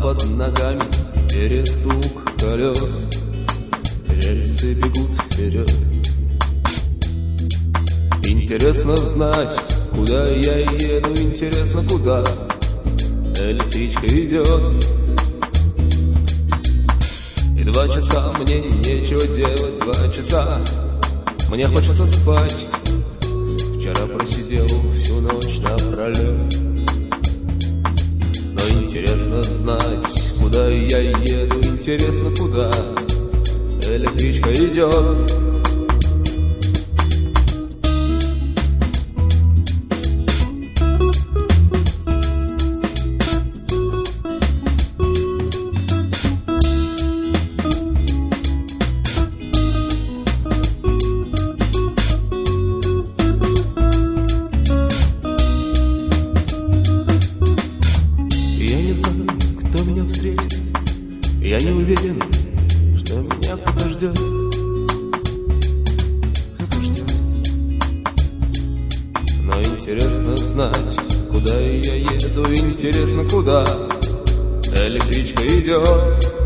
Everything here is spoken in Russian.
под ногами перестук колес. Рельсы бегут вперед. Интересно знать, куда я еду, интересно, куда электричка идет. И 2 часа мне нечего делать, 2 часа мне хочется спать. Вчера просидел всю ночь напролет. Но интересно знать, куда я еду, интересно, куда электричка идет. Кто меня встретит, я не уверен, что меня кто-то ждет. Кто-то ждет. Но интересно знать, куда я еду, интересно, куда электричка идет.